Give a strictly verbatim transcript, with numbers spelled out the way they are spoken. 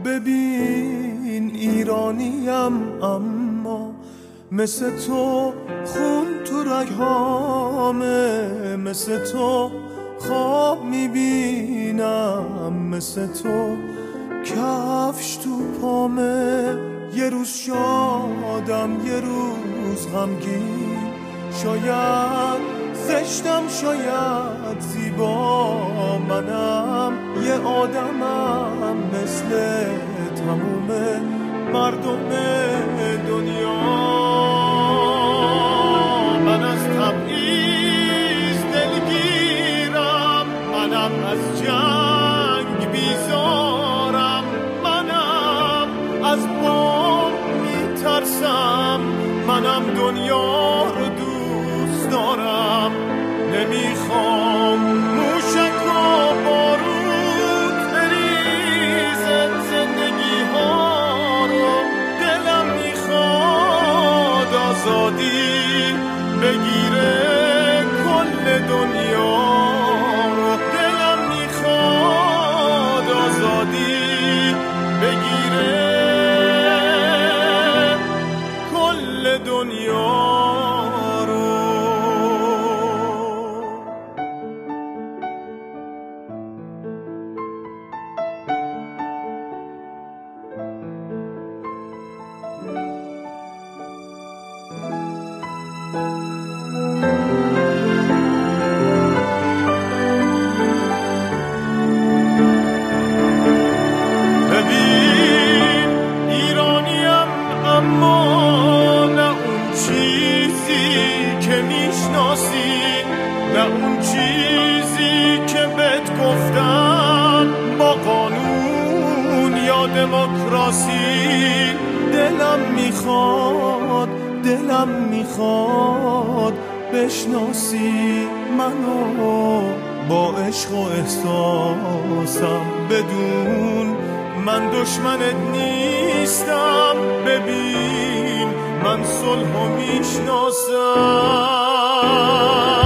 ببین ایرانیم اما مثل تو خون تو رگهامه، مثل تو خواب میبینم، مثل تو کفش تو پامه. یه روز شادم یه روز غمگین، شاید زشتم شاید زیبا، منم یه آدمم مثل تموم مردم دنیا. من از تبعیض دلگیرم، منم از جنگ بیزارم، منم از بام میترسم، منم دنیا رو دوست دارم. نمیخوام موشک و بارود بریزه زندگی ها رو، دلم میخواد آزادی بگیره کل دنیا رو، دلم میخواد آزادی بگیره کل دنیا. نه اون چیزی که بهت گفتم با قانون یا دموکراسی. دلم میخواد دلم میخواد بشناسی منو با عشق و احساسم، بدون من دشمنت نیستم. ببین من صلحو میشناسم.